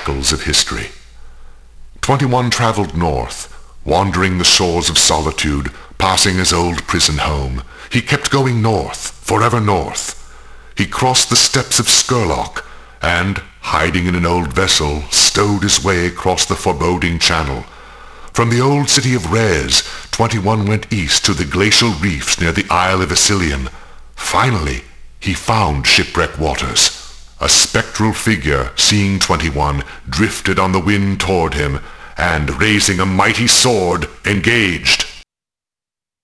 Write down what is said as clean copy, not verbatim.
shackles of history. 21 traveled north, wandering the shores of solitude, passing his old prison home. He kept going north, forever north. He crossed the steppes of Skurlock, and, hiding in an old vessel, stowed his way across the foreboding channel. From the old city of Rez, 21 went east to the glacial reefs near the Isle of Icilium. Finally, he found Shipwreck Waters. A spectral figure, seeing 21, drifted on the wind toward him, and, raising a mighty sword, engaged.